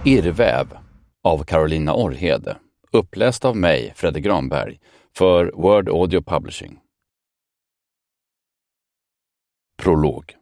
Irrväv av Carolina Orrhede, uppläst av mig, Fredde Granberg, för Word Audio Publishing. Prolog.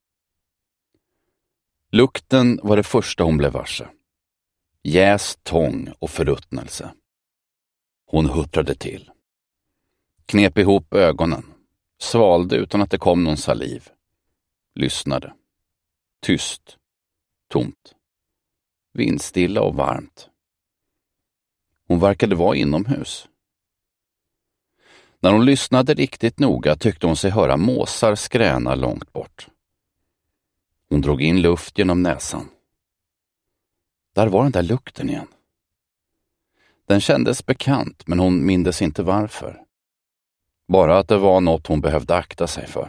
Lukten var det första hon blev varse. Jäst tång och förruttnelse. Hon huttrade till. Knep ihop ögonen. Svalde utan att det kom någon saliv. Lyssnade. Tyst. Tomt. Vindstilla och varmt. Hon verkade vara inomhus. När hon lyssnade riktigt noga tyckte hon sig höra måsar skräna långt bort. Hon drog in luft genom näsan. Där var den där lukten igen. Den kändes bekant, men hon mindes inte varför. Bara att det var något hon behövde akta sig för.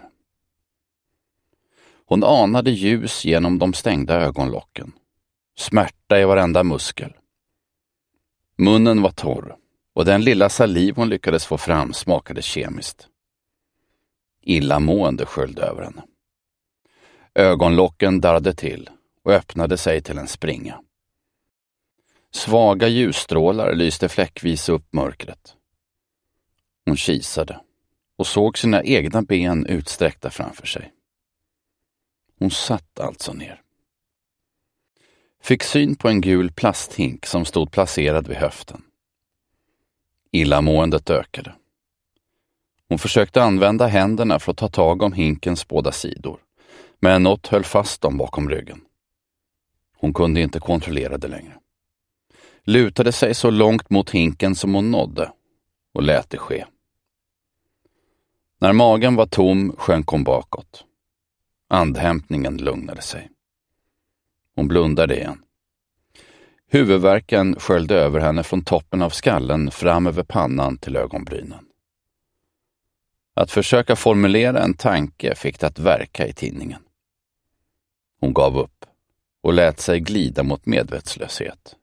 Hon anade ljus genom de stängda ögonlocken. Smärta i varenda muskel. Munnen var torr och den lilla saliv hon lyckades få fram smakade kemiskt. Illamående sköljde över henne. Ögonlocken darrade till och öppnade sig till en springa. Svaga ljusstrålar lyste fläckvis upp mörkret. Hon kisade och såg sina egna ben utsträckta framför sig. Hon satt alltså ner. Fick syn på en gul plasthink som stod placerad vid höften. Illamåendet ökade. Hon försökte använda händerna för att ta tag om hinkens båda sidor, men något höll fast dem bakom ryggen. Hon kunde inte kontrollera det längre. Lutade sig så långt mot hinken som hon nådde och lät det ske. När magen var tom sjönk hon bakåt. Andhämtningen lugnade sig. Hon blundade igen. Huvudvärken sköljde över henne från toppen av skallen fram över pannan till ögonbrynen. Att försöka formulera en tanke fick det att verka i tinningen. Hon gav upp och lät sig glida mot medvetslöshet.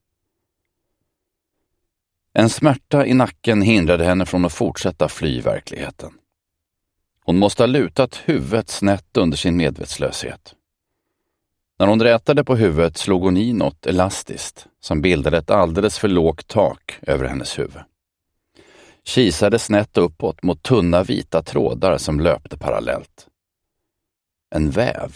En smärta i nacken hindrade henne från att fortsätta fly verkligheten. Hon måste ha lutat huvudet snett under sin medvetslöshet. När hon rätade på huvudet slog hon i något elastiskt som bildade ett alldeles för lågt tak över hennes huvud. Kisade snett uppåt mot tunna vita trådar som löpte parallellt. En väv.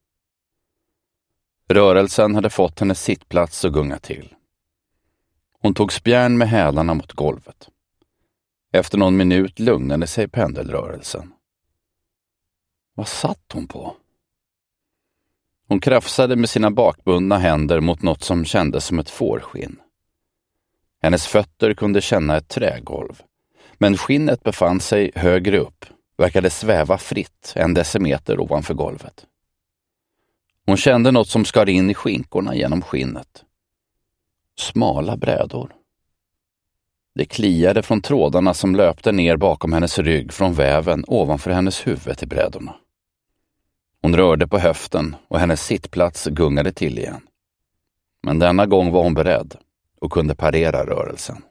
Rörelsen hade fått hennes sittplats att gunga till. Hon tog spjärn med hälarna mot golvet. Efter någon minut lugnade sig pendelrörelsen. Vad satt hon på? Hon krafsade med sina bakbundna händer mot något som kändes som ett fårskinn. Hennes fötter kunde känna ett trägolv, men skinnet befann sig högre upp, verkade sväva fritt en decimeter ovanför golvet. Hon kände något som skar in i skinkorna genom skinnet. Smala brädor. Det kliade från trådarna som löpte ner bakom hennes rygg från väven ovanför hennes huvud till brädorna. Hon rörde på höften och hennes sittplats gungade till igen. Men denna gång var hon beredd och kunde parera rörelsen.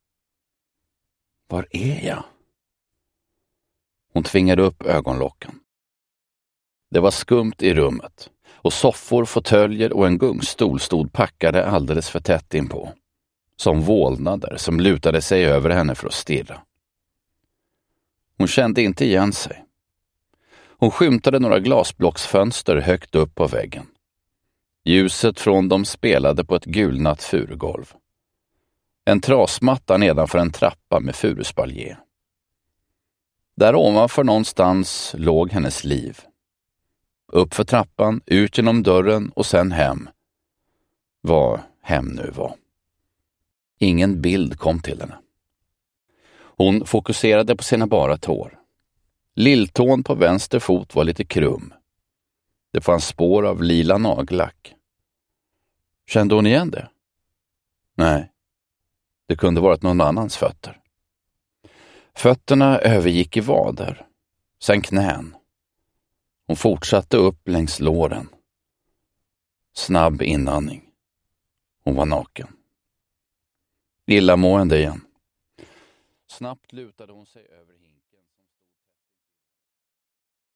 Var är jag? Hon tvingade upp ögonlocken. Det var skumt i rummet och soffor, fåtöljer och en gungstol stod packade alldeles för tätt inpå. Som vålnader som lutade sig över henne för att stirra. Hon kände inte igen sig. Hon skymtade några glasblocksfönster högt upp på väggen. Ljuset från dem spelade på ett gulnat furugolv. En trasmatta nedanför en trappa med furuspaljé. Där ovanför någonstans låg hennes liv. Upp för trappan, ut genom dörren och sen hem. Vad hem nu var. Ingen bild kom till henne. Hon fokuserade på sina bara tår. Lilltån på vänster fot var lite krum. Det fanns spår av lila nagellack. Kände hon igen det? Nej, det kunde varit någon annans fötter. Fötterna övergick i vader, sen knän. Hon fortsatte upp längs låren. Snabb inandning. Hon var naken. Illamående igen. Snabbt lutade hon sig över hinken.